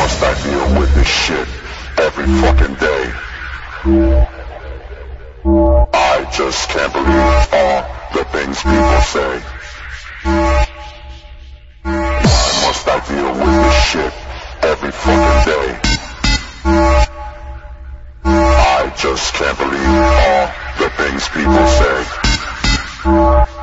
must I deal with this shit every fucking day? I just can't believe all the things people say. Why must I deal with this shit every fucking day? I just can't believe all the things people say.